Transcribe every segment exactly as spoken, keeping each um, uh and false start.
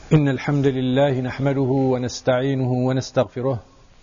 إن الحمد لله نحمده ونستعينه ونستغفره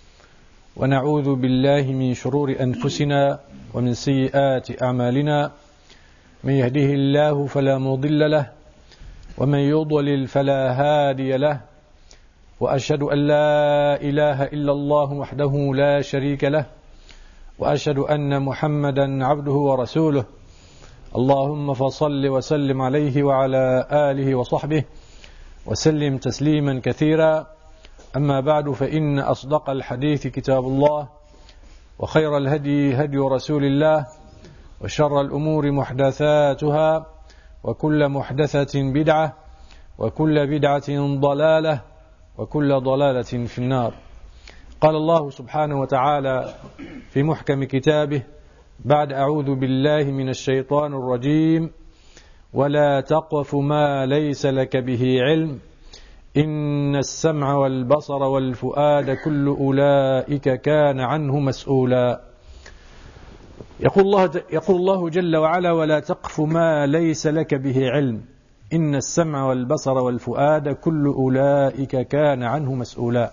ونعوذ بالله من شرور أنفسنا ومن سيئات أعمالنا. من يهده الله فلا مضل له ومن يضلل فلا هادي له، وأشهد أن لا إله إلا الله وحده لا شريك له، وأشهد أن محمدا عبده ورسوله. اللهم فصل وسلم عليه وعلى آله وصحبه وسلم تسليما كثيرا. أما بعد، فإن أصدق الحديث كتاب الله، وخير الهدي هدي رسول الله، وشر الأمور محدثاتها، وكل محدثة بدعة، وكل بدعة ضلالة، وكل ضلالة في النار. قال الله سبحانه وتعالى في محكم كتابه بعد أعوذ بالله من الشيطان الرجيم: ولا تقف ما ليس لك به علم إن السمع والبصر والفؤاد كل أولئك كان عنه مسؤولا. يقول الله, يقول الله جل وعلا: ولا تقف ما ليس لك به علم إن السمع والبصر والفؤاد كل أولئك كان عنه مسؤولا.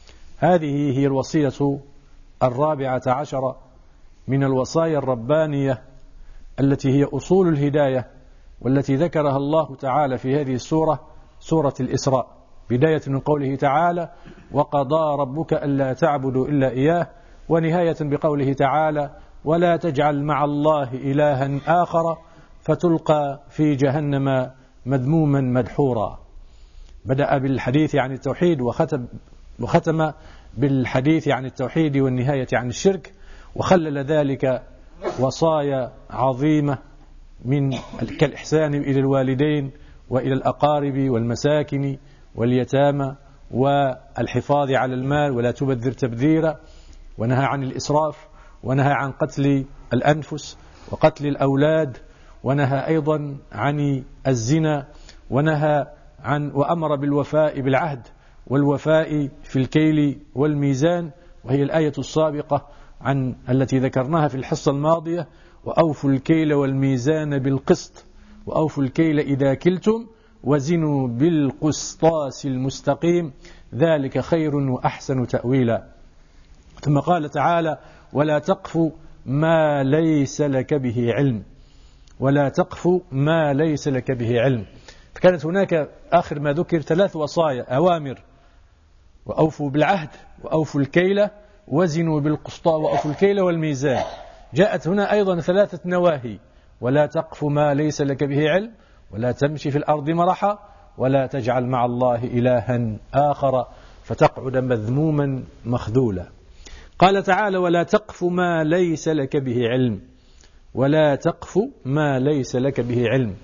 هذه هي الوصية الرابعة عشر من الوصايا الربانية التي هي أصول الهداية، والتي ذكرها الله تعالى في هذه السورة، سورة الإسراء، بداية من قوله تعالى: وقضى ربك ألا تعبدوا إلا إياه، ونهاية بقوله تعالى: ولا تجعل مع الله إلها آخر فتلقى في جهنم مذموما مدحورا. بدأ بالحديث عن التوحيد وختم, وختم بالحديث عن التوحيد والنهاية عن الشرك، وخلل ذلك وصايا عظيمة من كالإحسان إلى الوالدين وإلى الأقارب والمساكن واليتامى والحفاظ على المال ولا تبذر تبذيرا، ونهى عن الإسراف، ونهى عن قتل الأنفس وقتل الأولاد، ونهى أيضا عن الزنا، ونهى عن وأمر بالوفاء بالعهد والوفاء في الكيل والميزان، وهي الآية السابقة عن التي ذكرناها في الحصة الماضية: وأوفوا الكيل والميزان بالقسط وأوفوا الكيل إذا كلتم وزنوا بالقسطاس المستقيم ذلك خير وأحسن تأويلا. ثم قال تعالى: ولا تقف ما ليس لك به علم. ولا تقف ما ليس لك به علم. فكانت هناك آخر ما ذكر ثلاث وصايا، أوامر: وأوفوا بالعهد، وأوفوا الكيل، وزنوا بالقسطاس، وأوفوا الكيل والميزان. جاءت هنا أيضا ثلاثة نواهي: ولا تقف ما ليس لك به علم، ولا تمشي في الأرض مرحا، ولا تجعل مع الله إلها آخر فتقعد مذموما مخذولا. قال تعالى: ولا تقف ما ليس لك به علم. ولا تقف ما ليس لك به علم.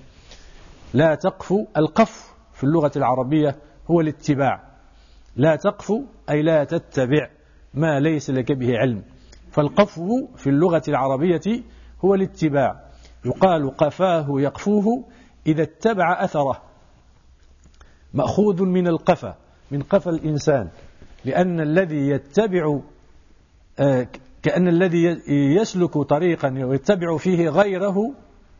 لا تقف، القف في اللغة العربية هو الاتباع. لا تقف أي لا تتبع ما ليس لك به علم. فالقفو في اللغة العربية هو الاتباع. يقال قفاه يقفوه إذا اتبع أثره، مأخوذ من القفا، من قفا الإنسان، لأن الذي يتبع كأن الذي يسلك طريقا ويتبع فيه غيره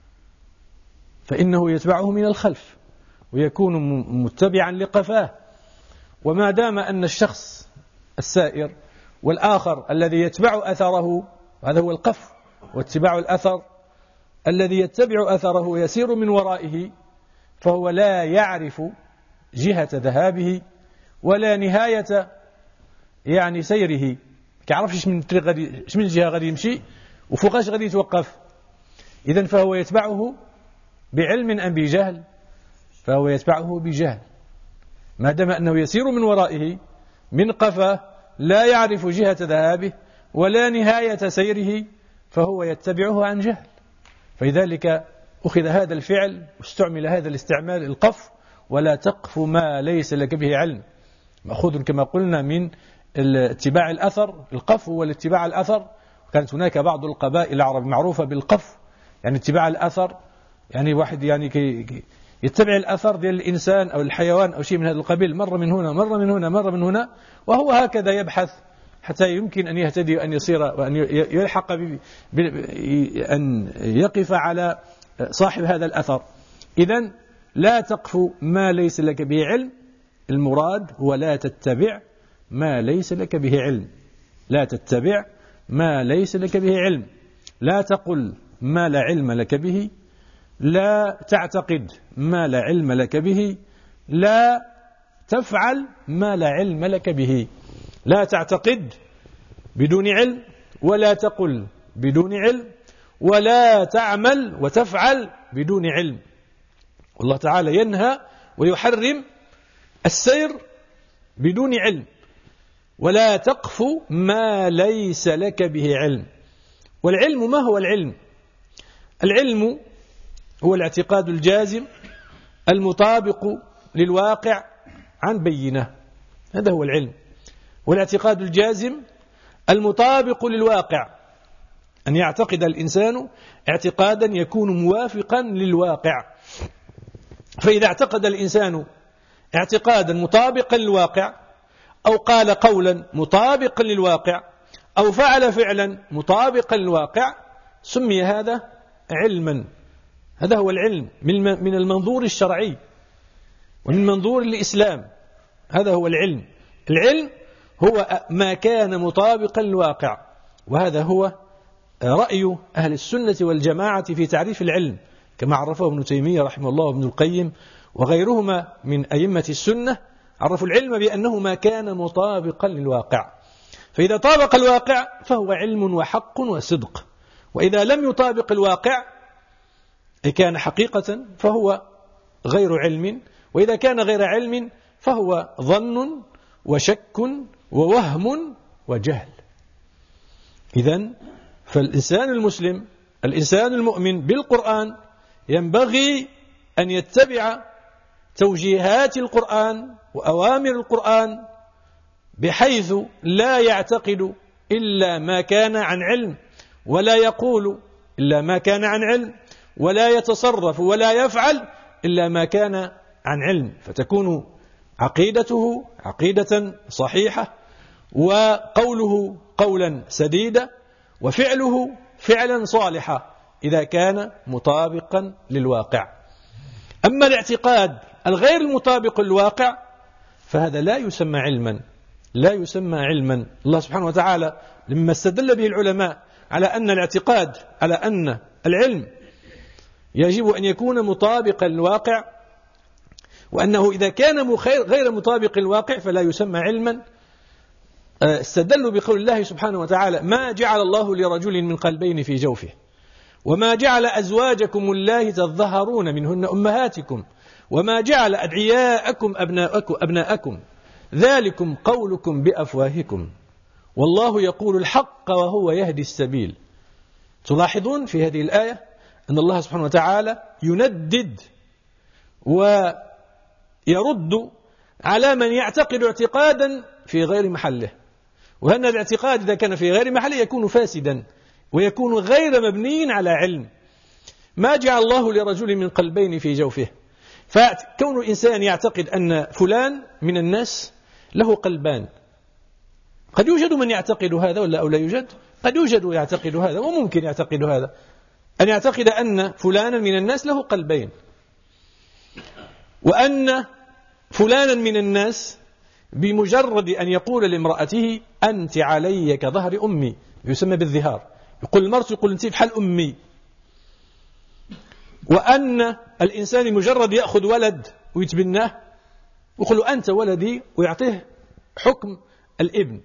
فإنه يتبعه من الخلف ويكون متبعا لقفاه. وما دام أن الشخص السائر والآخر الذي يتبع أثره، هذا هو القف واتباع الأثر، الذي يتبع أثره يسير من ورائه، فهو لا يعرف جهة ذهابه ولا نهاية يعني سيره، كيعرفش من الطريق غادي، من الجهة غادي يمشي وفوقاش غادي يتوقف. إذن فهو يتبعه بعلم أم بجهل؟ فهو يتبعه بجهل. ما دام أنه يسير من ورائه من قفاه، لا يعرف جهة ذهابه ولا نهاية سيره، فهو يتبعه عن جهل. فلذلك أخذ هذا الفعل واستعمل هذا الاستعمال، القف. ولا تقف ما ليس لك به علم، مأخوذ كما قلنا من اتباع الأثر. القف هو الاتباع الأثر. كانت هناك بعض القبائل العرب معروفة بالقف، يعني اتباع الأثر، يعني واحد يعني كي يتبع الأثر ديال الإنسان أو الحيوان أو شيء من هذا القبيل، مرة من هنا مرة من هنا مرة من هنا، وهو هكذا يبحث حتى يمكن أن يهتدي وأن يصير وأن يلحق أن يقف على صاحب هذا الأثر. إذن لا تقف ما ليس لك به علم، المراد هو لا تتبع ما ليس لك به علم. لا تتبع ما ليس لك به علم. لا تقل ما لا علم لك به. لا تعتقد ما لا علم لك به. لا تفعل ما لا علم لك به. لا تعتقد بدون علم، ولا تقل بدون علم، ولا تعمل وتفعل بدون علم. والله تعالى ينهى ويحرم السير بدون علم. ولا تقف ما ليس لك به علم. والعلم ما هو العلم؟ العلم هو الاعتقاد الجازم المطابق للواقع عن بينة. هذا هو العلم، والاعتقاد الجازم المطابق للواقع، أن يعتقد الإنسان اعتقادا يكون موافقا للواقع. فإذا اعتقد الإنسان اعتقادا مطابقا للواقع، أو قال قولا مطابقا للواقع، أو فعل فعلا مطابقا للواقع، سمي هذا علما. هذا هو العلم من المنظور الشرعي ومن منظور الإسلام. هذا هو العلم. العلم هو ما كان مطابقا للواقع، وهذا هو رأي أهل السنة والجماعة في تعريف العلم، كما عرفه ابن تيمية رحمه الله وابن القيم وغيرهما من أئمة السنة. عرفوا العلم بأنه ما كان مطابقا للواقع. فإذا طابق الواقع فهو علم وحق وصدق، وإذا لم يطابق الواقع أي كان حقيقة فهو غير علم، وإذا كان غير علم فهو ظن وشك ووهم وجهل. إذن فالإنسان المسلم، الإنسان المؤمن بالقرآن، ينبغي أن يتبع توجيهات القرآن وأوامر القرآن، بحيث لا يعتقد إلا ما كان عن علم، ولا يقول إلا ما كان عن علم، ولا يتصرف ولا يفعل إلا ما كان عن علم، فتكون عقيدته عقيدة صحيحة، وقوله قولا سديدا، وفعله فعلا صالحا إذا كان مطابقا للواقع. أما الاعتقاد الغير المطابق للواقع فهذا لا يسمى علما، لا يسمى علما. الله سبحانه وتعالى لما استدل به العلماء على أن الاعتقاد على أن العلم يجب أن يكون مطابقا للواقع، وأنه إذا كان غير مطابق للواقع فلا يسمى علما، استدلوا بقول الله سبحانه وتعالى: ما جعل الله لرجل من قلبين في جوفه، وما جعل أزواجكم الله تظهرون منهن أمهاتكم، وما جعل أدعياءكم أبناءكم, أبناءكم ذلكم قولكم بأفواهكم، والله يقول الحق وهو يهدي السبيل. تلاحظون في هذه الآية أن الله سبحانه وتعالى يندد ويرد على من يعتقد اعتقادا في غير محله، وأن الاعتقاد إذا كان في غير محله يكون فاسدا ويكون غير مبني على علم. ما جعل الله لرجل من قلبين في جوفه، فكون الإنسان يعتقد أن فلان من الناس له قلبان، قد يوجد من يعتقد هذا ولا أو لا يوجد، قد يوجد يعتقد هذا، وممكن يعتقد هذا، أن يعتقد أن فلانا من الناس له قلبين، وأن فلانا من الناس بمجرد أن يقول لامرأته أنت علي كظهر أمي، يسمى بالظهار، يقول المرأة يقول أنت بحال أمي، وأن الإنسان مجرد يأخذ ولد ويتبناه ويقول له أنت ولدي ويعطيه حكم الابن.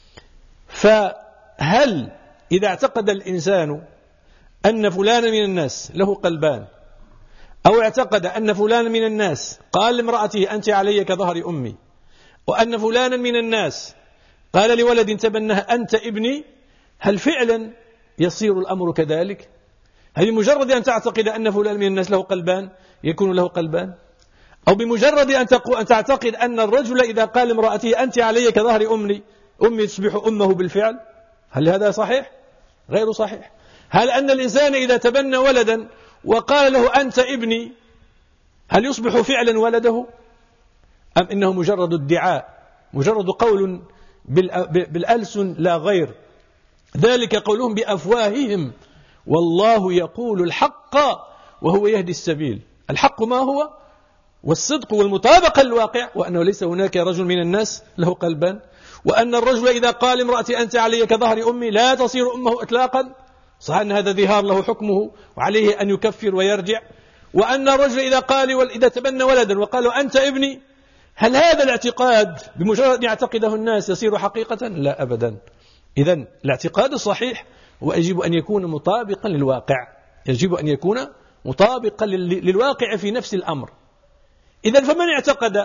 فهل إذا اعتقد الإنسان أن فلانا من الناس له قلبان، أو اعتقد أن فلانا من الناس قال لامرأته أنت علي كظهر أمي، وأن فلانا من الناس قال لولد تبناه أنت ابني، هل فعلا يصير الأمر كذلك؟ هل بمجرد أن تعتقد أن فلان من الناس له قلبان يكون له قلبان؟ أو بمجرد أن تعتقد أن الرجل إذا قال لامرأته أنت علي كظهر أمي أمي تصبح أمه بالفعل؟ هل هذا صحيح؟ غير صحيح. هل أن الإنسان إذا تبنى ولدا وقال له أنت ابني هل يصبح فعلا ولده؟ أم إنه مجرد ادعاء، مجرد قول بالألسن لا غير؟ ذلك قولهم بأفواههم والله يقول الحق وهو يهدي السبيل. الحق ما هو؟ والصدق والمطابقة للواقع، وأنه ليس هناك رجل من الناس له قلبان، وأن الرجل إذا قال امرأتي أنت علي كظهر أمي لا تصير أمه إطلاقا، صح أن هذا ظهار له حكمه وعليه أن يكفر ويرجع. وأن الرجل إذا قال إذا تبنى ولدا وقالوا أنت ابني، هل هذا الاعتقاد بمجرد أن يعتقده الناس يصير حقيقة؟ لا أبدا. إذن الاعتقاد الصحيح هو يجب أن يكون مطابقا للواقع، يجب أن يكون مطابقا للواقع في نفس الأمر. إذن فمن اعتقد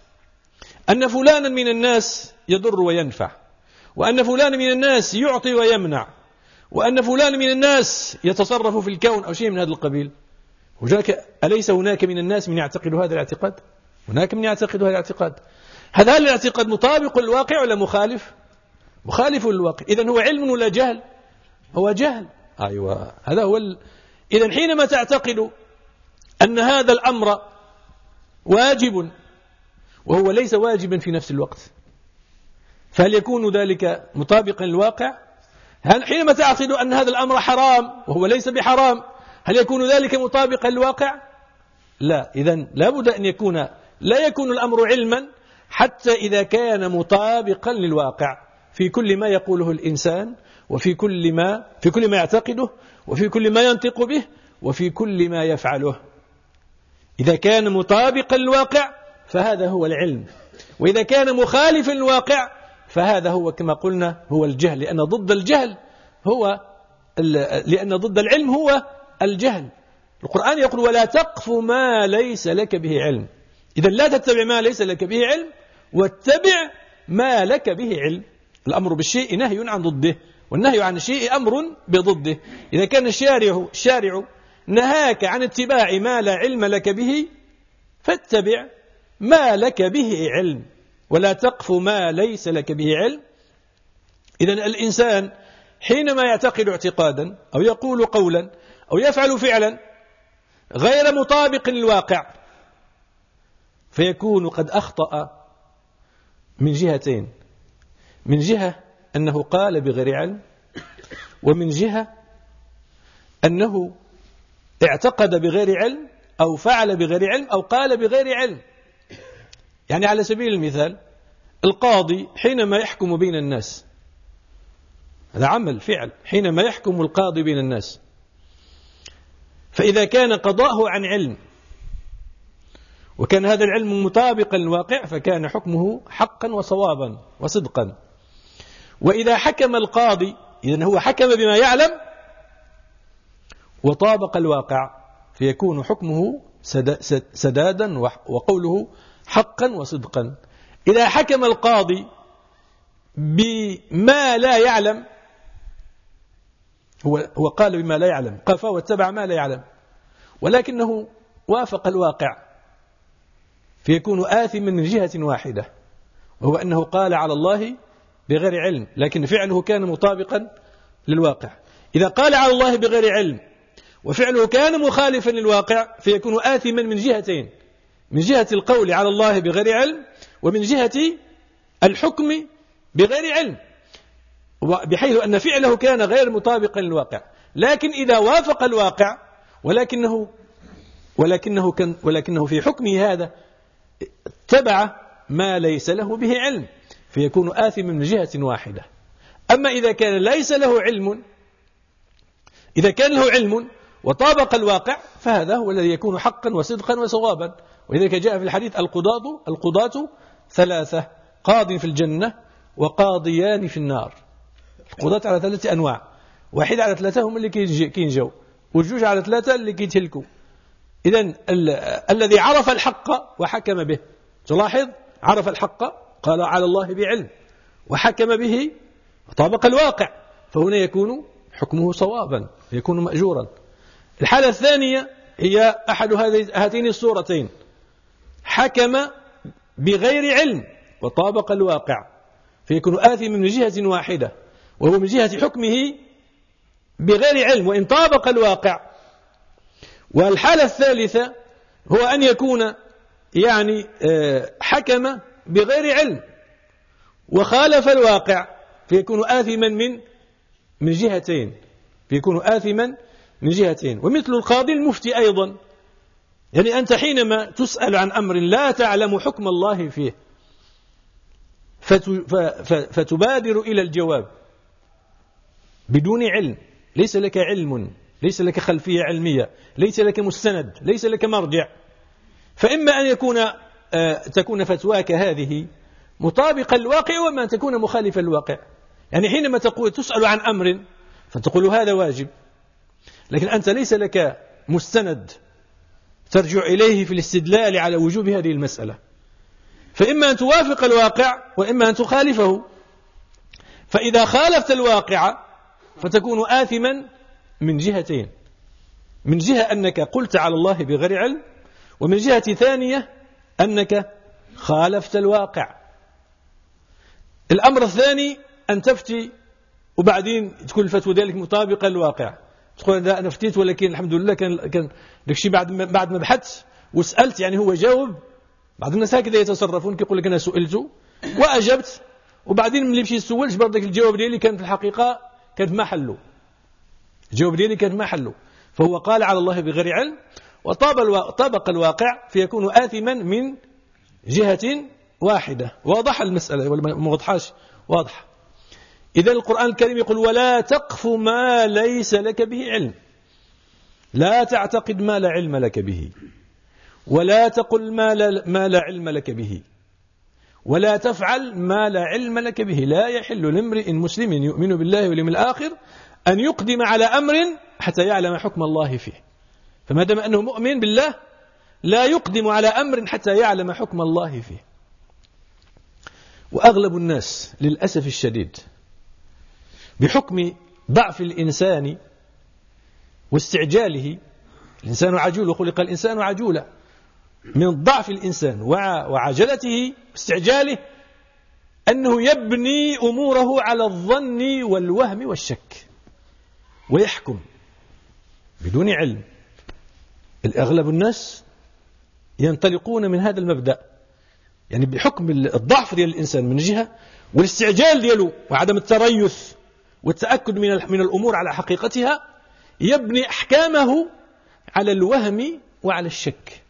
أن فلانا من الناس يضر وينفع، وأن فلانا من الناس يعطي ويمنع، وأن فلانا من الناس يتصرف في الكون أو شيء من هذا القبيل، هناك أليس هناك من الناس من يعتقد هذا الاعتقاد؟ هناك من يعتقد هذا الاعتقاد. هذا الاعتقاد مطابق للواقع ولا مخالف؟ مخالف للواقع. إذن هو علم ولا جهل؟ هو جهل. أيوة، هذا هو ال... إذن حينما تعتقد أن هذا الأمر واجب وهو ليس واجبا في نفس الوقت، فهل يكون ذلك مطابقا للواقع؟ هل حينما تعتقد أن هذا الأمر حرام وهو ليس بحرام، هل يكون ذلك مطابقا للواقع؟ لا. إذن لابد أن يكون لا يكون الأمر علما حتى إذا كان مطابقا للواقع في كل ما يقوله الإنسان، وفي كل ما في كل ما يعتقده، وفي كل ما ينطق به، وفي كل ما يفعله. إذا كان مطابقا للواقع فهذا هو العلم، وإذا كان مخالفا للواقع فهذا هو كما قلنا هو الجهل، لأن ضد الجهل هو لأن ضد العلم هو الجهل. القرآن يقول ولا تقف ما ليس لك به علم. إذا لا تتبع ما ليس لك به علم، واتبع ما لك به علم. الأمر بالشيء نهي عن ضده، والنهي عن الشيء أمر بضده. إذا كان الشارع الشارع نهاك عن اتباع ما لا علم لك به، فاتبع ما لك به علم، ولا تقف ما ليس لك به علم. إذن الإنسان حينما يعتقد اعتقادا أو يقول قولا أو يفعل فعلا غير مطابق للواقع، فيكون قد أخطأ من جهتين: من جهة أنه قال بغير علم، ومن جهة أنه اعتقد بغير علم أو فعل بغير علم أو قال بغير علم. يعني على سبيل المثال القاضي حينما يحكم بين الناس، هذا عمل فعل، حينما يحكم القاضي بين الناس، فإذا كان قضاءه عن علم وكان هذا العلم مطابقا للواقع فكان حكمه حقا وصوابا وصدقا. وإذا حكم القاضي إذن هو حكم بما يعلم وطابق الواقع، فيكون حكمه سدادا وقوله حقا وصدقا. إذا حكم القاضي بما لا يعلم، هو هو قال بما لا يعلم، قفا واتبع ما لا يعلم، ولكنه وافق الواقع، فيكون آثما من جهة واحدة، وهو أنه قال على الله بغير علم، لكن فعله كان مطابقا للواقع. إذا قال على الله بغير علم وفعله كان مخالفا للواقع، فيكون آثما من جهتين: من جهة القول على الله بغير علم، ومن جهة الحكم بغير علم، بحيث أن فعله كان غير مطابقا للواقع. لكن إذا وافق الواقع ولكنه ولكنه كان ولكنه في حكمه هذا اتبع ما ليس له به علم، فيكون آثما من جهة واحدة. أما إذا كان ليس له علم، إذا كان له علم وطابق الواقع، فهذا هو الذي يكون حقا وصدقا وصوابا. ولذلك جاء في الحديث القضاة القضاة ثلاثة: قاض في الجنة وقاضيان في النار. القضاة على ثلاثة أنواع: واحد على ثلاثة هم اللي كينجوا، والجوج على ثلاثة اللي كيتهلكوا. إذن الذي عرف الحق وحكم به، تلاحظ عرف الحق قال على الله بعلم وحكم به وطابق الواقع، فهنا يكون حكمه صوابا، يكون مأجورا. الحالة الثانية هي أحد هاتين الصورتين: حكم بغير علم وطابق الواقع، فيكون آثما من جهة واحدة، وهو من جهة حكمه بغير علم وإن طابق الواقع. والحالة الثالثة هو أن يكون يعني حكم بغير علم وخالف الواقع، فيكون آثما من من جهتين، فيكون آثما من جهتين. ومثل القاضي المفتي أيضا، يعني أنت حينما تسأل عن أمر لا تعلم حكم الله فيه فتبادر إلى الجواب بدون علم، ليس لك علم، ليس لك خلفية علمية، ليس لك مستند، ليس لك مرجع، فإما أن يكون تكون فتواك هذه مطابقة للواقع، وما أن تكون مخالفة للواقع. يعني حينما تقول تسأل عن أمر فتقول هذا واجب، لكن أنت ليس لك مستند ترجع إليه في الاستدلال على وجوب هذه المسألة، فإما أن توافق الواقع وإما أن تخالفه. فإذا خالفت الواقع فتكون آثما من جهتين، من جهة أنك قلت على الله بغير علم، ومن جهة ثانية أنك خالفت الواقع. الأمر الثاني أن تفتي وبعدين تكون الفتوى ذلك مطابقة للواقع، تقول لا أنا فتيت ولكن الحمد لله كان كان داك الشيء بعد ما بعد ما بحثت وسألت، يعني هو جاوب. بعض الناس هكذا يتصرفون، كيقول لك أنا سئلت وأجبت، وبعدين ملي مشيت سولت جبر داك الجواب ديالي كان في الحقيقة كانت ما حلو، الجواب ديالي كانت ما حلو، فهو قال على الله بغير علم وطابق الواقع فيكون آثما من جهة واحدة. واضح المسألة ولا ما واضحاش؟ واضح. إذا القرآن الكريم يقول ولا تقف ما ليس لك به علم، لا تعتقد ما لا علم لك به، ولا تقل ما لا, ما لا علم لك به، ولا تفعل ما لا علم لك به. لا يحل لامرئ مسلم يؤمن بالله واليوم الآخر أن يقدم على أمر حتى يعلم حكم الله فيه. فما دام أنه مؤمن بالله لا يقدم على أمر حتى يعلم حكم الله فيه. وأغلب الناس للأسف الشديد بحكم ضعف الإنسان واستعجاله، الإنسان عجول وخلق الإنسان عجولا، من ضعف الإنسان وعجلته واستعجاله أنه يبني أموره على الظن والوهم والشك ويحكم بدون علم. الأغلب الناس ينطلقون من هذا المبدأ، يعني بحكم الضعف ديال الإنسان من جهة والاستعجال دياله وعدم التريث والتأكد من من الأمور على حقيقتها، يبني أحكامه على الوهم وعلى الشك،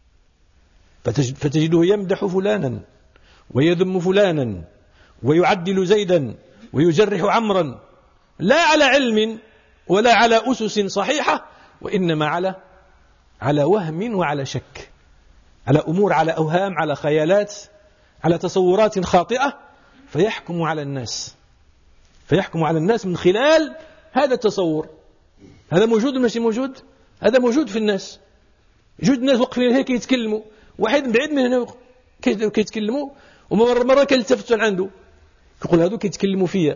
فتجده يمدح فلانا ويذم فلانا ويعدل زيدا ويجرح عمرا، لا على علم ولا على أسس صحيحة، وإنما على على وهم وعلى شك، على أمور، على أوهام، على خيالات، على تصورات خاطئة، فيحكم على الناس فيحكم على الناس من خلال هذا التصور. هذا موجود ماشي موجود؟ هذا موجود في الناس. يوجد الناس وقفين هيك يتكلموا، واحد من بعيد من هنا كيتكلموا، ومرة مرة كيلتفتوا عنده يقول هذو كيتكلموا فيا.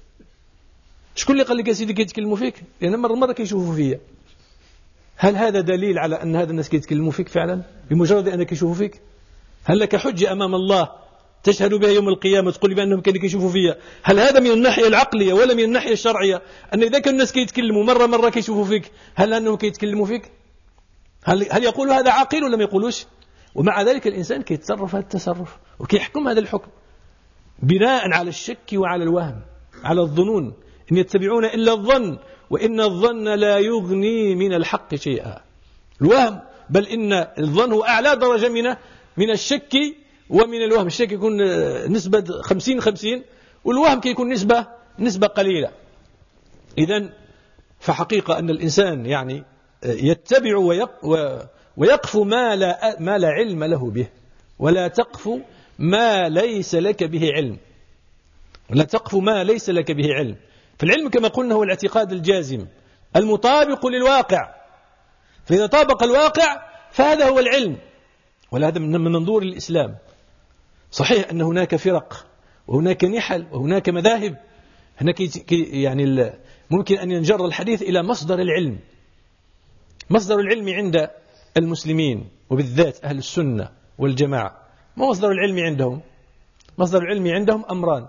شكون اللي قال لك يا سيدي كيتكلموا فيك؟ لأن مرة مرة كيشوفوا فيا. هل هذا دليل على أن هذا الناس كيتكلموا فيك فعلا بمجرد أنك يشوفوا فيك؟ هل لك حجة أمام الله تشهد بها يوم القيامة تقول بأنهم كانوا يشوفوا فيها؟ هل هذا من الناحية العقلية ولا من الناحية الشرعية أن إذا كان الناس كيتكلموا مرة مرة كيشوفوا فيك، هل أنهم كيتكلموا فيك؟ هل هل يقول هذا عاقل ولا ما يقولوش؟ ومع ذلك الإنسان كيتصرف هذا التصرف وكيحكم هذا الحكم بناء على الشك وعلى الوهم، على الظنون. إن يتبعون إلا الظن وإن الظن لا يغني من الحق شيئا. الوهم، بل إن الظن هو أعلى درجة من من الشك ومن الوهم. الشك يكون نسبة خمسين خمسين، والوهم كيكون نسبة نسبة قليلة. إذن فحقيقة أن الإنسان يعني يتبع ويقف ما لا ما لا علم له به، ولا تقف ما ليس لك به علم، ولا تقف ما ليس لك به علم. فالعلم كما قلنا هو الاعتقاد الجازم المطابق للواقع، فإذا طابق الواقع فهذا هو العلم. وهذا من منظور الإسلام. صحيح أن هناك فرق وهناك نحل وهناك مذاهب، هناك يعني ممكن أن ينجر الحديث إلى مصدر العلم. مصدر العلم عند المسلمين وبالذات أهل السنة والجماعة، ما مصدر العلم عندهم؟ مصدر العلم عندهم أمران: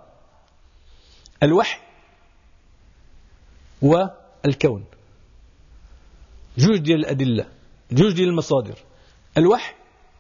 الوحي والكون. جوج ديال الأدلة، جوج ديال المصادر، الوحي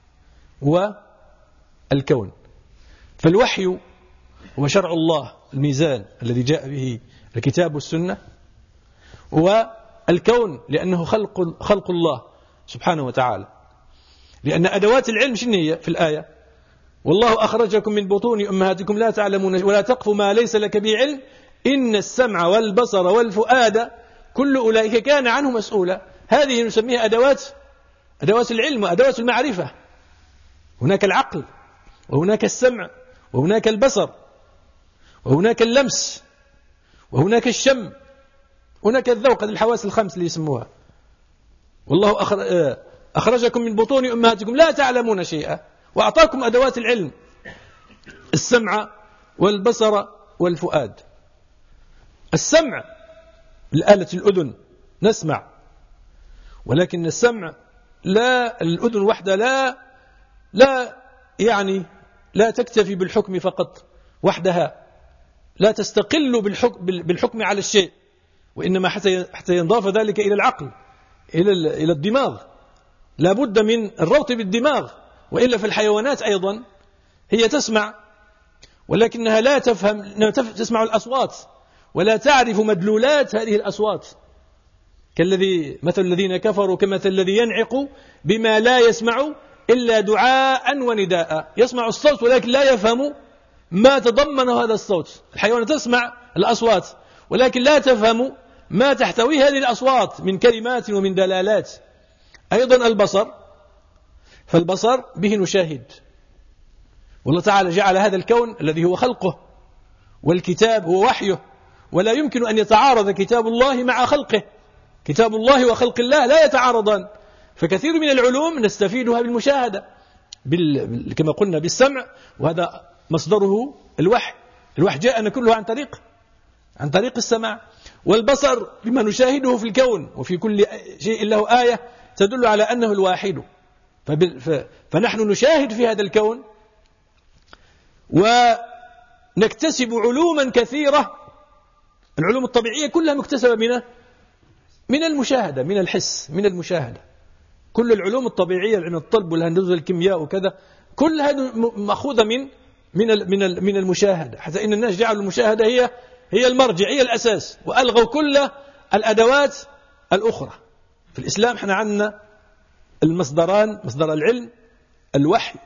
والكون. فالوحي هو شرع الله، الميزان الذي جاء به الكتاب والسنة، والكون لأنه خلق خلق الله سبحانه وتعالى. لأن أدوات العلم شنو هي في الآية؟ والله أخرجكم من بطون أمهاتكم لا تعلمون ولا تقف ما ليس لك به علم إن السمع والبصر والفؤاد كل أولئك كان عنه مسؤولا. هذه نسميها أدوات أدوات العلم وأدوات المعرفة. هناك العقل وهناك السمع وهناك البصر وهناك اللمس وهناك الشم هناك الذوق، هذه الحواس الخمس اللي يسموها. والله أخرجكم من بطون أمهاتكم لا تعلمون شيئا، وأعطاكم أدوات العلم السمع والبصر والفؤاد. السمع الآلة الأذن نسمع، ولكن السمع لا الأذن وحدها لا لا يعني لا تكتفي بالحكم فقط وحدها، لا تستقل بالحكم, بالحكم على الشيء، وإنما حتى حتى ينضاف ذلك إلى العقل إلى إلى الدماغ، لا بد من الربط بالدماغ، وإلا في الحيوانات أيضا هي تسمع ولكنها لا تفهم، تسمع الأصوات ولا تعرف مدلولات هذه الأصوات، كالذي مثل الذين كفروا كمثل الذي ينعق بما لا يسمع إلا دعاء ونداء. يسمع الصوت ولكن لا يفهم ما تضمن هذا الصوت. الحيوان تسمع الأصوات ولكن لا تفهم ما تحتوي هذه الأصوات من كلمات ومن دلالات. أيضا البصر، فالبصر به نشاهد، والله تعالى جعل هذا الكون الذي هو خلقه والكتاب هو وحيه، ولا يمكن أن يتعارض كتاب الله مع خلقه. كتاب الله وخلق الله لا يتعارضان، فكثير من العلوم نستفيدها بالمشاهدة بال... كما قلنا بالسمع، وهذا مصدره الوحي. الوحي جاءنا كله عن طريق عن طريق السماع. والبصر بما نشاهده في الكون، وفي كل شيء له آية تدل على أنه الواحد. فب... ف... فنحن نشاهد في هذا الكون ونكتسب علوما كثيرة. العلوم الطبيعية كلها مكتسبة من من المشاهدة، من الحس، من المشاهدة. كل العلوم الطبيعية، العلم الطب والهندسة والكيمياء وكذا، كل هذا مأخوذة من من من من المشاهدة، حتى إن الناس جعلوا المشاهدة هي هي المرجع، هي الأساس، وألغوا كل الأدوات الأخرى. في الإسلام احنا عندنا المصدران، مصدر العلم الوحي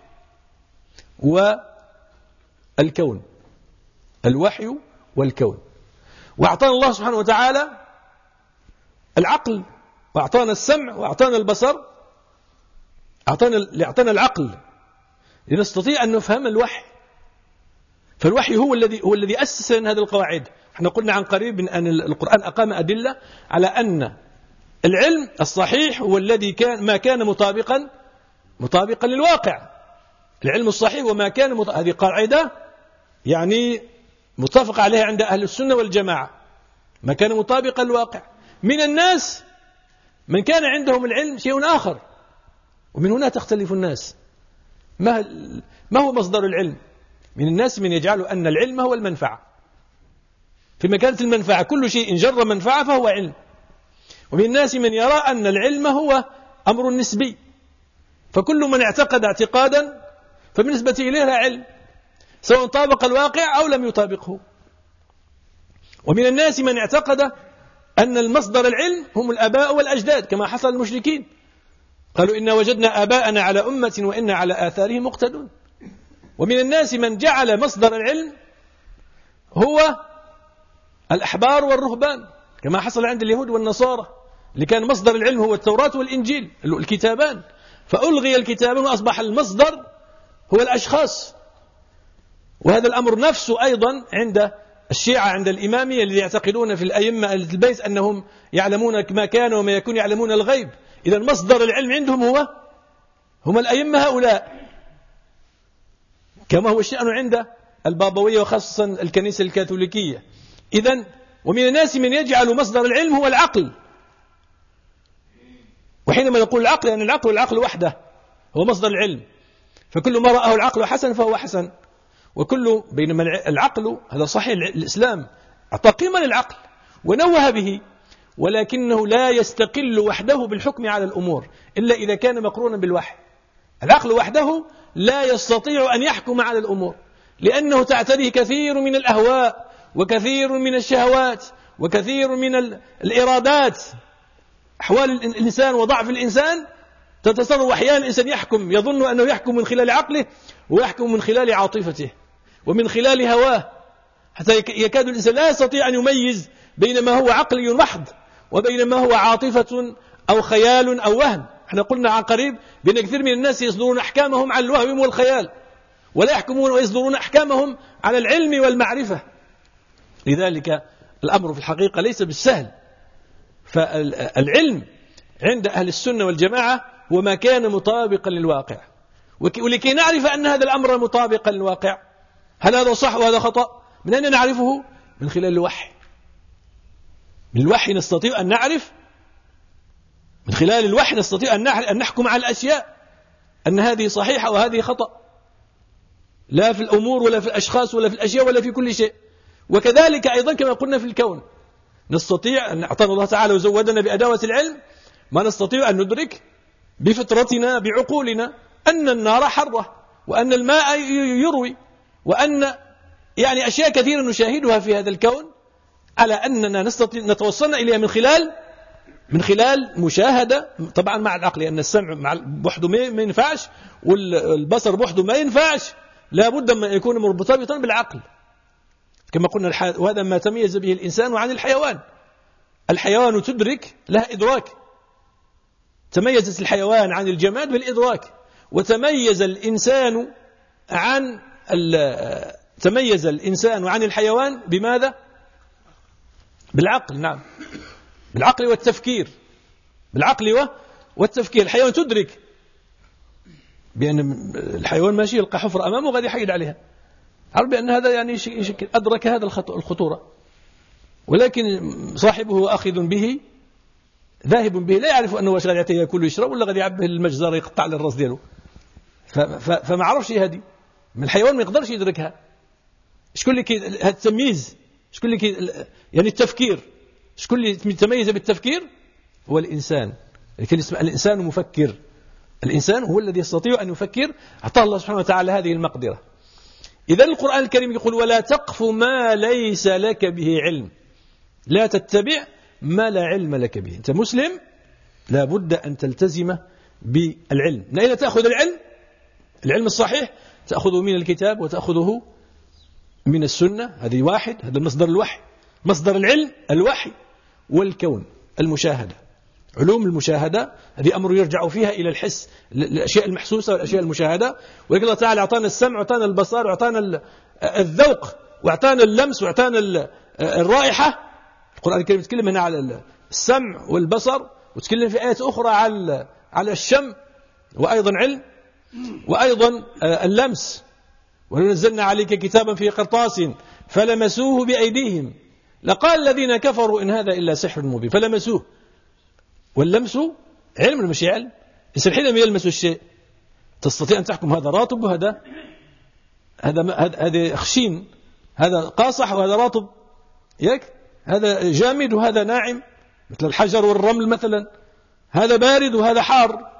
والكون، الوحي والكون. وأعطانا الله سبحانه وتعالى العقل، وأعطانا السمع، وأعطانا البصر، أعطانا أعطانا العقل لنستطيع أن نفهم الوحي. فالوحي هو الذي هو الذي أسس لنا هذه القواعد. احنا قلنا عن قريب من أن القرآن أقام أدلة على أن العلم الصحيح هو الذي كان ما كان مطابقا مطابقا للواقع. العلم الصحيح وما كان مط... هذه قاعدة يعني متفق عليها عند أهل السنة والجماعة، ما كان مطابقا للواقع. من الناس من كان عندهم العلم شيء آخر، ومن هنا تختلف الناس. ما ما هو مصدر العلم؟ من الناس من يجعل أن العلم هو المنفعة، فيما كانت المنفعة كل شيء جر منفعة فهو علم. ومن الناس من يرى أن العلم هو أمر نسبي، فكل من اعتقد اعتقادا فبالنسبة إليه علم، سواء طابق الواقع أو لم يطابقه. ومن الناس من اعتقد أن المصدر العلم هم الآباء والأجداد، كما حصل المشركين، قالوا إنا وجدنا آباءنا على أمة وإنا على آثارهم مقتدون. ومن الناس من جعل مصدر العلم هو الأحبار والرهبان، كما حصل عند اليهود والنصارى، اللي كان مصدر العلم هو التوراة والإنجيل الكتابان، فألغي الكتابان وأصبح المصدر هو الأشخاص. وهذا الأمر نفسه أيضا عند الشيعة، عند الإمامية، الذي يعتقدون في الأئمة البيت أنهم يعلمون ما كان وما يكون، يعلمون الغيب. إذا مصدر العلم عندهم هو هم الأئمة هؤلاء، كما هو الشأن عند البابوية وخاصة الكنيسة الكاثوليكية. إذن ومن الناس من يجعل مصدر العلم هو العقل. وحينما نقول العقل يعني العقل والعقل وحده هو مصدر العلم، فكل ما رأه العقل حسن فهو حسن، وكل بينما العقل هذا صحيح. الإسلام أعطى قيمة للعقل ونوه به، ولكنه لا يستقل وحده بالحكم على الأمور إلا إذا كان مقرونا بالوحي. العقل وحده لا يستطيع أن يحكم على الأمور، لأنه تعتريه كثير من الأهواء وكثير من الشهوات وكثير من الإرادات، أحوال الإنسان وضعف الإنسان تتصرف أحيانا الإنسان يحكم، يظن أنه يحكم من خلال عقله ويحكم من خلال عاطفته ومن خلال هواه، حتى يكاد الإنسان لا يستطيع أن يميز بين ما هو عقلي محض وبين ما هو عاطفة أو خيال أو وهم. احنا قلنا عن قريب بأن كثير من الناس يصدرون أحكامهم على الوهم والخيال، ولا يحكمون ويصدرون أحكامهم على العلم والمعرفة. لذلك الأمر في الحقيقة ليس بالسهل. فالعلم عند أهل السنة والجماعة هو ما كان مطابقا للواقع، ولكي نعرف أن هذا الأمر مطابقا للواقع، هل هذا صح وهذا خطأ، من أين نعرفه؟ من خلال الوحي. من الوحي نستطيع أن نعرف، من خلال الوحي نستطيع أن نحكم على الأشياء أن هذه صحيحة وهذه خطأ، لا في الأمور ولا في الأشخاص ولا في الأشياء ولا في كل شيء. وكذلك أيضا كما قلنا في الكون نستطيع أن أعطانا الله تعالى وزودنا بأدوة العلم ما نستطيع أن ندرك بفطرتنا بعقولنا أن النار حرة، وأن الماء يروي، وأن يعني أشياء كثيرة نشاهدها في هذا الكون على أننا نستطيع نتوصلنا إليها من خلال من خلال مشاهدة، طبعا مع العقل، لأن السمع مع بوحده ما ينفعش والبصر بوحده ما ينفعش، لا بد من يكون مرتبطا بالعقل كما قلنا. وهذا ما تميز به الإنسان عن الحيوان. الحيوان تدرك له إدراك، تميزت الحيوان عن الجماد بالإدراك، وتميز الإنسان عن تميز الإنسان عن الحيوان بماذا؟ بالعقل. نعم، بالعقل والتفكير، بالعقل والتفكير. الحيوان تدرك بأن الحيوان ماشي يلقى حفرة أمامه وغادي يحيد عليها، عرف بأن هذا يعني شكل أدرك هذا الخطورة، ولكن صاحبه أخذ به ذاهب به، لا يعرف أنه واش غادي يعطيه ياكل ويشرب ولا غادي يعبه المجزر يقطع على الراس ديالو. فما عرفش هذه من الحيوان، ما يقدرش يدركها. شكون اللي كي هذا التمييز، شكون اللي كي يعني التفكير، شكون اللي يتميز بالتفكير؟ هو الإنسان. لكن اسمه الإنسان مفكر. الإنسان هو الذي يستطيع أن يفكر، أعطاه الله سبحانه وتعالى هذه المقدرة. إذا القرآن الكريم يقول ولا تقف ما ليس لك به علم، لا تتبع ما لا علم لك به. أنت مسلم لا بد أن تلتزم بالعلم. من أين تأخذ العلم؟ العلم الصحيح تأخذه من الكتاب وتأخذه من السنة، هذه واحد، هذا مصدر الوحي. مصدر العلم الوحي والكون، المشاهدة، علوم المشاهدة، هذه أمر يرجع فيها إلى الحس، الأشياء المحسوسة والأشياء المشاهدة. ولكن الله تعالى أعطانا السمع وأعطانا البصر وأعطانا الذوق وأعطانا اللمس وأعطانا الرائحة. القرآن الكريم يتكلم هنا على السمع والبصر، وتكلم في آيات أخرى على على الشم، وأيضا علم، وأيضا اللمس. ونزلنا عليك كتابا في قرطاس فلمسوه بأيديهم لقال الذين كفروا إن هذا إلا سحر مبين. فلمسوه، واللمس علم مش علم. الإنسان حينما يلمس الشيء تستطيع أن تحكم هذا راتب وهذا هذا هذا خشين، هذا قاصح وهذا راتب، ياك، هذا جامد وهذا ناعم، مثل الحجر والرمل مثلا، هذا بارد وهذا حار.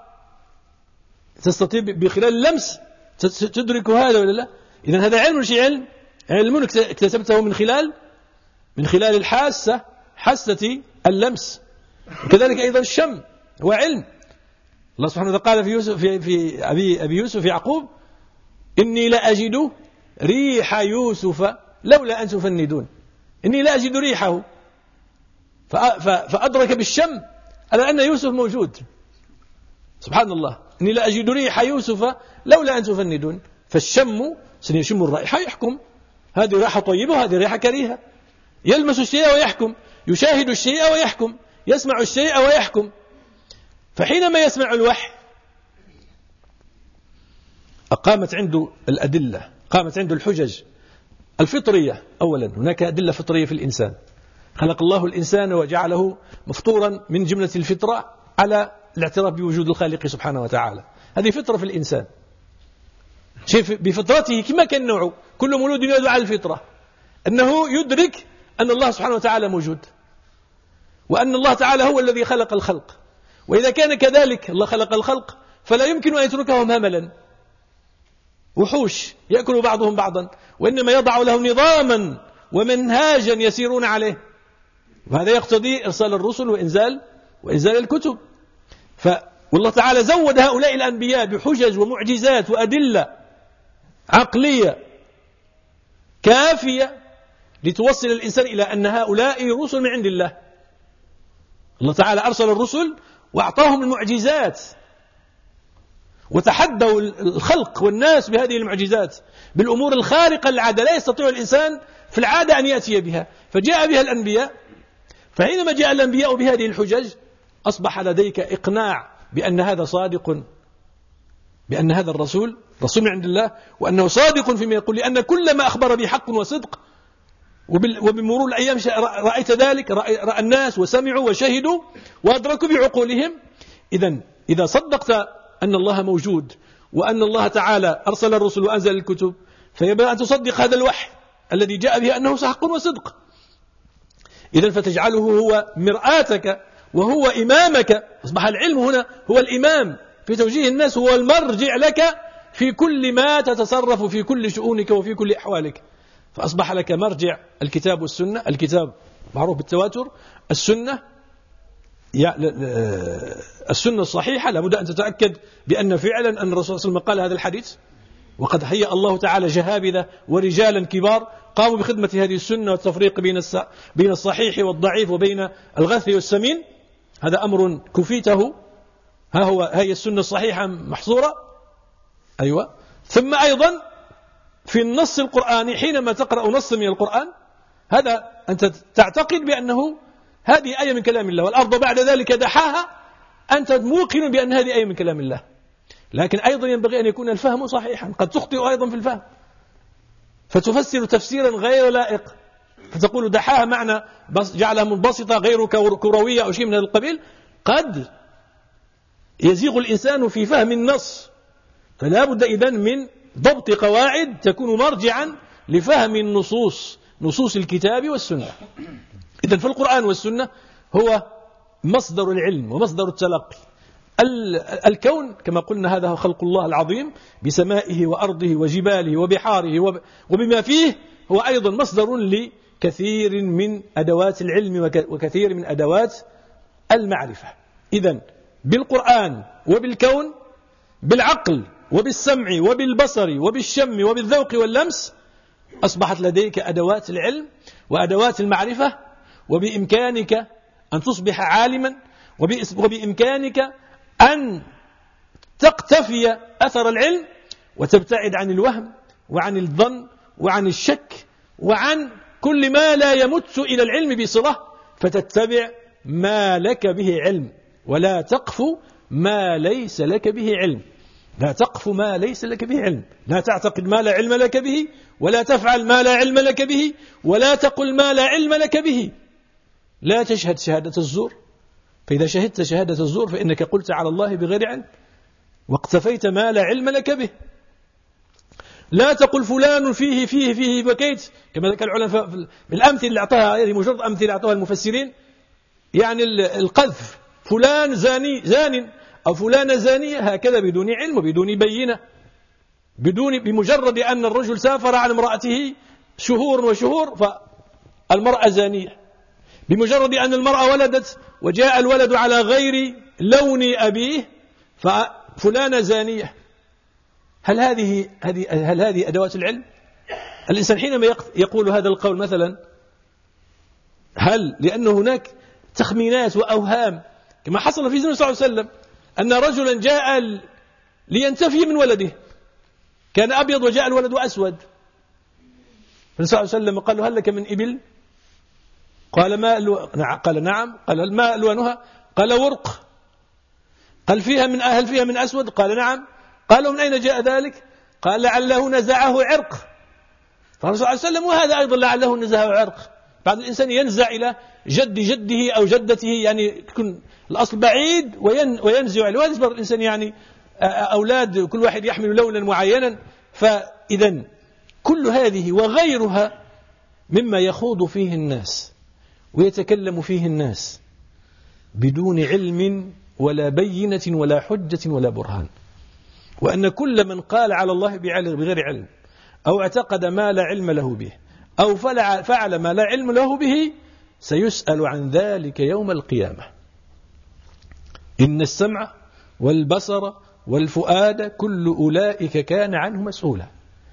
تستطيع بخلال اللمس تدرك هذا ولا لا؟ إذن هذا علم مش علم، علم اكتسبته من خلال من خلال الحاسة، حاسة اللمس. وكذلك أيضا الشم هو علم. الله سبحانه وتعالى قال في يوسف في, في أبي, أبي يوسف يعقوب إني لأجد ريح يوسف لولا أن تفندون. إني لا أجد ريحه، فأدرك بالشم على أن يوسف موجود. سبحان الله، إني لا أجد ريح يوسف لولا أن تفندون. فالشم سنشم الرائحة يحكم، هذه رائحة طيبة وهذه رائحة كريهة. يلمس الشيء ويحكم، يشاهد الشيء ويحكم، يسمع الشيء ويحكم. فحينما يسمع الوحي أقامت عنده الأدلة، قامت عنده الحجج الفطرية. أولا هناك أدلة فطرية في الإنسان، خلق الله الإنسان وجعله مفطورا من جملة الفطرة على الاعتراف بوجود الخالق سبحانه وتعالى. هذه فطرة في الإنسان، شيء بفطرته كما كان نوعه. كل مولود يولد على الفطرة، أنه يدرك أن الله سبحانه وتعالى موجود، وأن الله تعالى هو الذي خلق الخلق. وإذا كان كذلك الله خلق الخلق فلا يمكن أن يتركهم هملا وحوش يأكل بعضهم بعضا، وإنما يضع لهم نظاما ومنهاجا يسيرون عليه. وهذا يقتضي إرسال الرسل وإنزال وإنزال الكتب. والله تعالى زود هؤلاء الأنبياء بحجج ومعجزات وأدلة عقلية كافية لتوصل الإنسان إلى أن هؤلاء رسل من عند الله. الله تعالى أرسل الرسل وأعطاهم المعجزات وتحدوا الخلق والناس بهذه المعجزات بالأمور الخارقة للعادة لا يستطيع الإنسان في العادة أن يأتي بها، فجاء بها الأنبياء. فحينما جاء الأنبياء بهذه الحجج أصبح لديك إقناع بأن هذا صادق، بأن هذا الرسول رسول من عند الله، وأنه صادق فيما يقول، لأن كل ما أخبر به حق وصدق. وبمرور الأيام رأيت ذلك، رأى الناس وسمعوا وشهدوا وأدركوا بعقولهم. إذن إذا صدقت أن الله موجود وأن الله تعالى أرسل الرسل وأنزل الكتب، فيبقى أن تصدق هذا الوحي الذي جاء به أنه حق وصدق. إذن فتجعله هو مرآتك وهو إمامك. أصبح العلم هنا هو الإمام في توجيه الناس، هو المرجع لك في كل ما تتصرف في كل شؤونك وفي كل أحوالك. فأصبح لك مرجع الكتاب والسنة. الكتاب معروف بالتواتر، السنة السنة الصحيحة لابد أن تتأكد بأن فعلا أن الرسول صلى الله عليه وسلم قال هذا الحديث، وقد هيأ الله تعالى جهابذة ورجالا كبار قاموا بخدمة هذه السنة والتفريق بين الصحيح والضعيف وبين الغث والسمين. هذا أمر كفيته. ها هو هي السنة الصحيحة محصورة. أيوة. ثم أيضا في النص القرآني حينما تقرأ نص من القرآن، هذا أنت تعتقد بأنه هذه آية من كلام الله، والأرض بعد ذلك دحاها، أنت موقن بأن هذه آية من كلام الله. لكن أيضا ينبغي أن يكون الفهم صحيحا، قد تخطئ أيضا في الفهم فتفسر تفسيرا غير لائق، فتقول دحاها معنى جعلها منبسطة غير كروية أو شيء من هذا القبيل. قد يزيغ الإنسان في فهم النص، فلا بد إذن من ضبط قواعد تكون مرجعا لفهم النصوص، نصوص الكتاب والسنة. إذن فالقرآن والسنة هو مصدر العلم ومصدر التلقي. الكون كما قلنا هذا هو خلق الله العظيم بسمائه وأرضه وجباله وبحاره وبما فيه، هو أيضا مصدر لكثير من أدوات العلم وكثير من أدوات المعرفة. إذن بالقرآن وبالكون، بالعقل وبالسمع وبالبصر وبالشم وبالذوق واللمس، أصبحت لديك أدوات العلم وأدوات المعرفة، وبإمكانك أن تصبح عالما، وبإمكانك أن تقتفي أثر العلم وتبتعد عن الوهم وعن الظن وعن الشك وعن كل ما لا يمت إلى العلم بصلة، فتتبع ما لك به علم، ولا تقف ما ليس لك به علم. لا تقف ما ليس لك به علم، لا تعتقد ما لا علم لك به، ولا تفعل ما لا علم لك به، ولا تقل ما لا علم لك به. لا تشهد شهادة الزور، فإذا شهدت شهادة الزور فإنك قلت على الله بغير علم واقتفيت ما لا علم لك به. لا تقل فلان فيه فيه فيه بكيت، كما ذكر العلماء بالأمثلة اللي أعطاها، هذه مجرد أمثلة أعطاها المفسرين، يعني القذف، فلان زاني زان أو فلانة زانية، هكذا بدون علم وبدون بينة، بدون بمجرد أن الرجل سافر عن امرأته شهور وشهور فالمرأة زانية، بمجرد أن المرأة ولدت وجاء الولد على غير لون أبيه ففلانة زانية. هل هذه هذه هل هذه أدوات العلم؟ الإنسان حينما يقول هذا القول مثلا، هل لأن هناك تخمينات وأوهام كما حصل في زمن صلى الله عليه وسلم، أن رجلا جاء لينتفي من ولده، كان أبيض وجاء الولد أسود، فالنبي صلى الله عليه وسلم قال له هل لك من إبل؟ قال ما ألو... قال نعم. قال ما ألوانها؟ قال ورق. قال فيها من هل فيها من أسود؟ قال نعم. قالوا من أين جاء ذلك؟ قال لعله نزعه عرق. فالنبي صلى الله عليه وسلم وهذا أيضا لعله نزعه عرق. بعد الإنسان ينزع إلى جد جده أو جدته، يعني يكون الأصل بعيد وينزع له، وهذا يصبر الإنسان يعني أولاد كل واحد يحمل لونا معينا. فإذا كل هذه وغيرها مما يخوض فيه الناس ويتكلم فيه الناس بدون علم ولا بينة ولا حجة ولا برهان، وأن كل من قال على الله بغير علم أو اعتقد ما لا علم له به أو فعل ما لا علم له به سيسأل عن ذلك يوم القيامة. إن السمع والبصر والفؤاد كل أولئك كان عنه مسؤولا.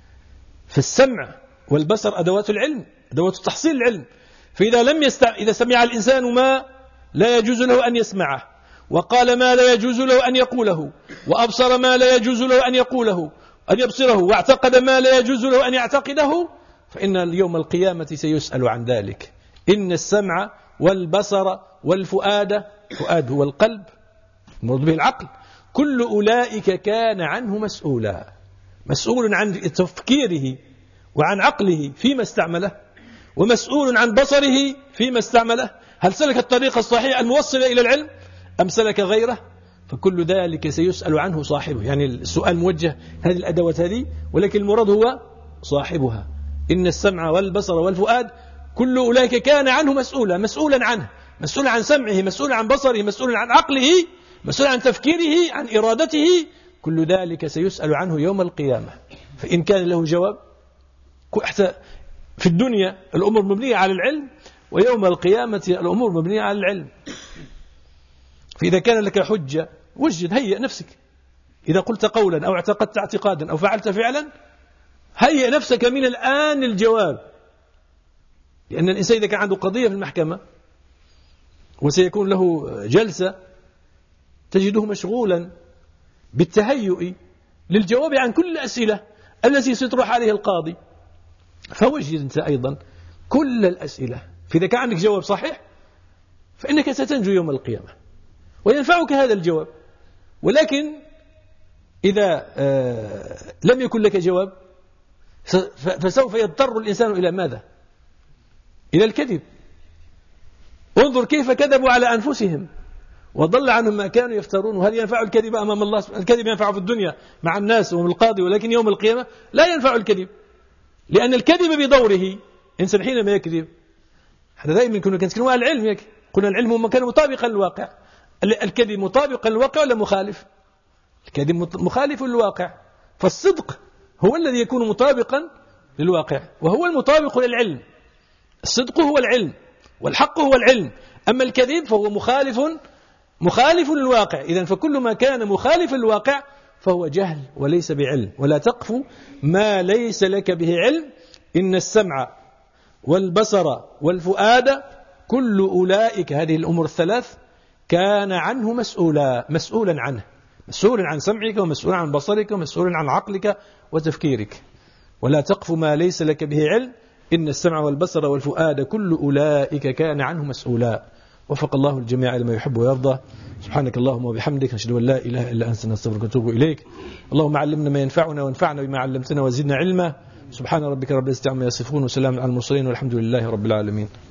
فالسمع والبصر أدوات العلم، أدوات تحصيل العلم. فإذا لم يستع... إذا سمع الإنسان ما لا يجوز له أن يسمعه، وقال ما لا يجوز له أن يقوله، وأبصر ما لا يجوز له أن يقوله أن يبصره، واعتقد ما لا يجوز له أن يعتقده، فإن اليوم القيامة سيسأل عن ذلك. إن السمع والبصر والفؤاد، فؤاد هو القلب المراد به العقل، كل أولئك كان عنه مسؤولا، مسؤول عن تفكيره وعن عقله فيما استعمله، ومسؤول عن بصره فيما استعمله، هل سلك الطريق الصحيح الموصل إلى العلم أم سلك غيره؟ فكل ذلك سيسأل عنه صاحبه. يعني السؤال موجه هذه الأدوات هذه، ولكن المراد هو صاحبها. إن السمع والبصر والفؤاد كل أولئك كان عنه مسؤولا، مسؤولا عنه، مسؤولا عن سمعه، مسؤولا عن بصره، مسؤولا عن عقله، مسؤولا عن تفكيره، عن إرادته، كل ذلك سيسأل عنه يوم القيامة. فإن كان له جواب، حتى في الدنيا الأمور مبنية على العلم، ويوم القيامة الأمور مبنية على العلم. فإذا كان لك حجة وجد، هيئ نفسك. إذا قلت قولا أو اعتقدت اعتقادا أو فعلت فعلا، هيئ نفسك من الآن للجواب. لأن الإنسان إذا كان عنده قضية في المحكمة وسيكون له جلسة، تجده مشغولا بالتهيؤ للجواب عن كل الأسئلة التي سيطرح عليه القاضي. فوجد أنت أيضا كل الأسئلة، فإذا كان عندك جواب صحيح فإنك ستنجو يوم القيامة وينفعك هذا الجواب. ولكن إذا لم يكن لك جواب فسوف يضطر الإنسان إلى ماذا؟ إلى الكذب. انظر كيف كذبوا على أنفسهم وضل عنهم ما كانوا يفترون. وهل ينفع الكذب أمام الله؟ الكذب ينفع في الدنيا مع الناس ومع القاضي، ولكن يوم القيامة لا ينفع الكذب، لأن الكذب بدوره إنسان حينما يكذب. هذا دائما كنا كنتكلموا عن العلم، قلنا العلم كان مطابقا للواقع. الكذب مطابقا للواقع ولا مخالف؟ الكذب مخالف للواقع. فالصدق هو الذي يكون مطابقا للواقع، وهو المطابق للعلم. الصدق هو العلم والحق هو العلم، أما الكذب فهو مخالف مخالف للواقع. إذن فكل ما كان مخالف للواقع فهو جهل وليس بعلم. ولا تقف ما ليس لك به علم. إن السمع والبصر والفؤاد كل أولئك، هذه الأمور الثلاث، كان عنه مسؤولا، مسؤولا عنه، مسؤول عن سمعك ومسؤول عن بصرك ومسؤول عن عقلك وتفكيرك. ولا تقف ما ليس لك به علم. إن السمع والبصر والفؤاد كل أولئك كان عنه مسؤولا. وفق الله الجميع لما يحب ويرضى. سبحانك اللهم وبحمدك، نشهد أن لا إله إلا أنت، نستغفرك ونتوب إليك. اللهم علمنا ما ينفعنا وانفعنا بما علمتنا وزدنا علما. سبحان ربك رب العزة عما يصفون وسلام على المرسلين والحمد لله رب العالمين.